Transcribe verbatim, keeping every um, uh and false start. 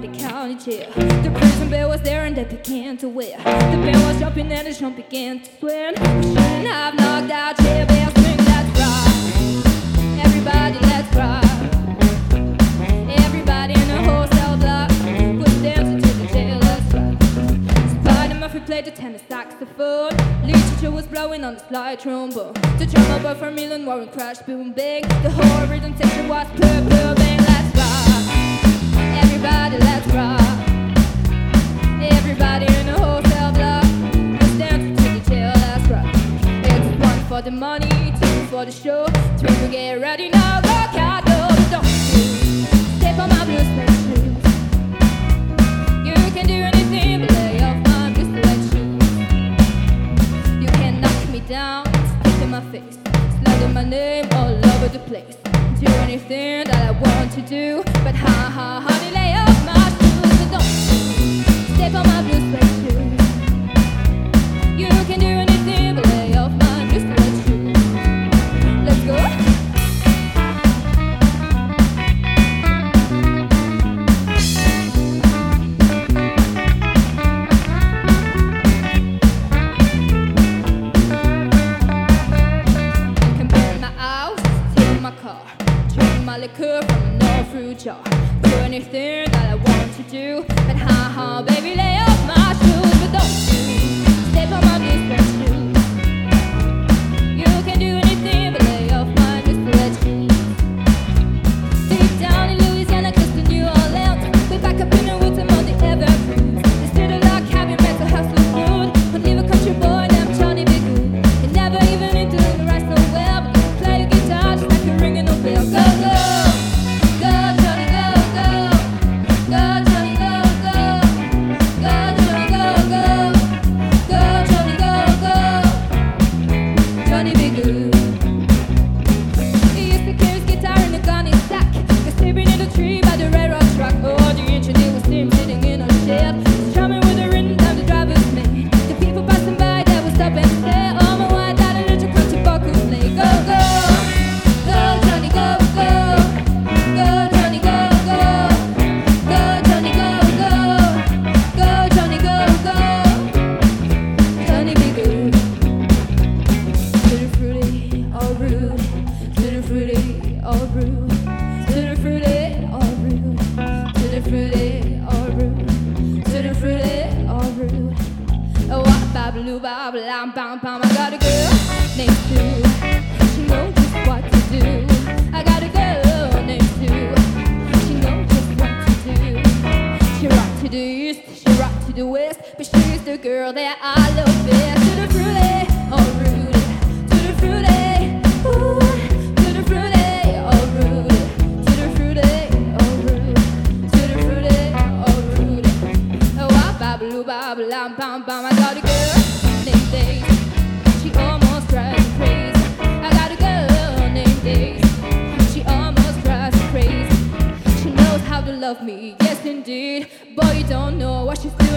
Nobody counted jail. The prison bell was there and they began to wail. The band was jumping and the drum began to swing. We shouldn't have knocked out jail bells. Swing, let's rock. Everybody, let's rock. Everybody in the whole cell block was dancing to the jail, let's rock. Spider Murphy played the tenor saxophone. Lead teacher was blowing on the slide trombone. The drummer boy from Milan Warren crashed, boom, bang. The whole rhythm section was purple, bang. Let's rock. Everybody, let's rock. Everybody in the whole cell block was dancing to the jail, let's rock. It's one for the money, two for the show, three to get ready now, rock out, no, don't you step on my blue suede shoes. You can do anything but lay off my blue suede shoes. You can knock me down, spit in my face, slander my name all over the place. Do anything that I want to do, but ha ha honey, lay off my shoes. But don't you step on my blue suede shoes. You can do anything but lay off my blue suede shoes. Let's go. My liquor from an old fruit jar. Do anything that I want to do, but ha ha, baby, lay off my shoes. But don't you step on my blue suede shoes. You can do anything but lay off my blue suede shoes. Deep down in Louisiana, close to New Orleans, way back up in the woods among the evergreens. They stood a log cabin, mental hustle food. But leave a country boy named Johnny B. Good. He never even into the rest so well, but he play the guitar just like a ringing no bell. Go, go. I got a girl named Sue. She knows just what to do. I got a girl named Sue. She knows just what to do. She rock to the east, she rock to the west, but she's the girl that I love best. To the fruity, oh Rudy, to the fruity, ooh, to the fruity, oh Rudy, to the fruity, oh Rudy, to the fruity, oh Rudy. Oh, ah, babaloo, babalam, bam, bam. I got a girl named Daisy. She almost drives me crazy. I got a girl named Daisy. She almost drives me crazy. She knows how to love me, yes indeed. Boy, you don't know what she's doing.